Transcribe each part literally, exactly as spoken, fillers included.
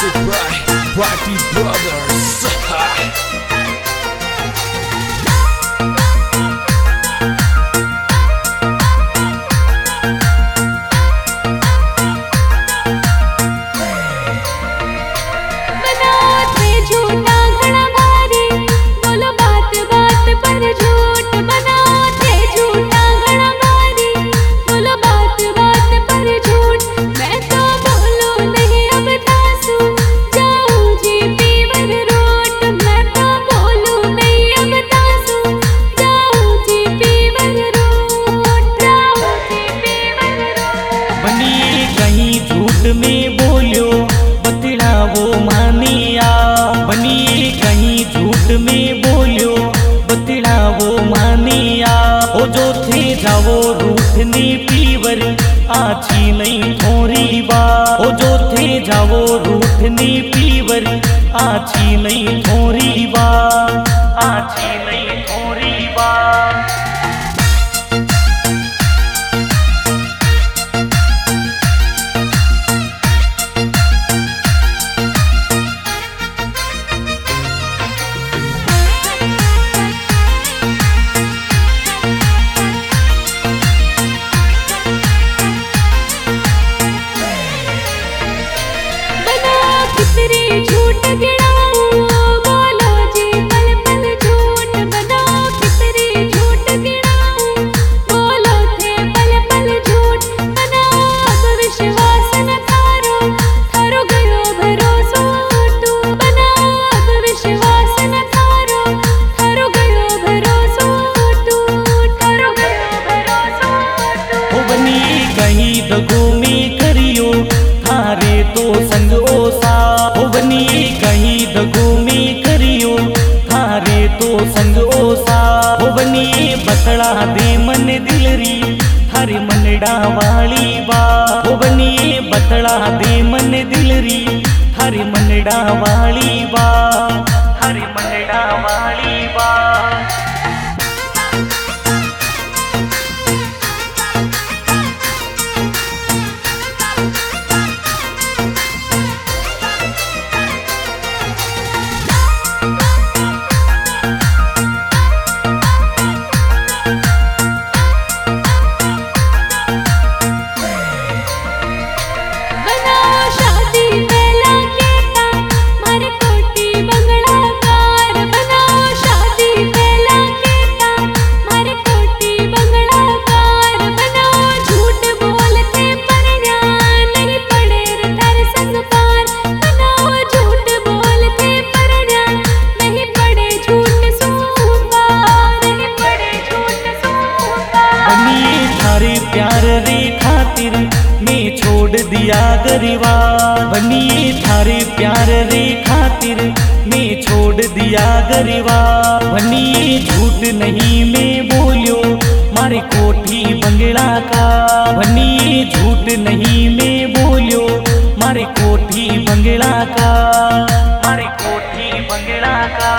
Music by Party Brothers. में बोलियो बतड़ा वो मानिया, बनी कहीं झूठ में बोलियो बतड़ा वो मानिया। ओ जो थे जावो रूठनी पीवर आछी नहीं थोड़ी बा, ओ जो थे जावो रूठनी पीवर आछी नहीं थोड़ी बा, आछी नहीं थोड़ी बा। दगो में करियो थारे तो संग ओसा, हो बनी कहीं दगो में करियो थारे तो संग ओसा। हो बनी बतड़ा दे मन दिलरी थारे मनडा वाली बा, हो बनी बतड़ा दे मन दिलरी थारे मनडा वाली बा, थारे मनडा वाली बा। प्यार रे खातिर मैं छोड़ दिया गरीबा, बनिए थारे प्यार रे खातिर मैं छोड़ दिया गरीबा। बनिए झूठ नहीं मैं बोलियो मारे कोठी बंगला का, बनिए झूठ नहीं मैं बोलियो मारे कोठी बंगला का, मारे कोठी बंगला का।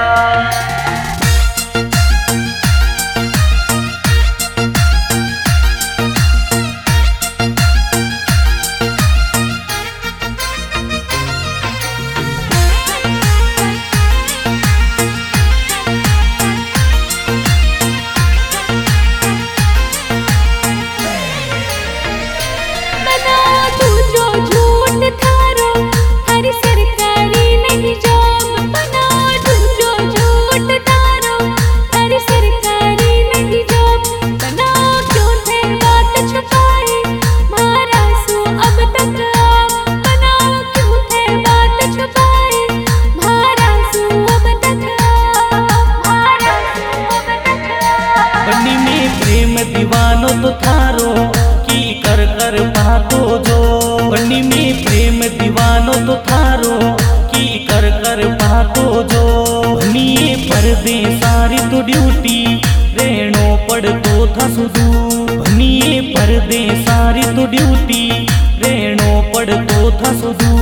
दीवानो तो थारो की कर कर बातो जो, बनी में प्रेम दीवानो तो थारो की कर कर बातो जो। बनी पर्दे सारी तो ड्यूटी रहनो पड़ तो था सुधू, बनी पर्दे सारी तो ड्यूटी रहनो पड़ तो था सुधू।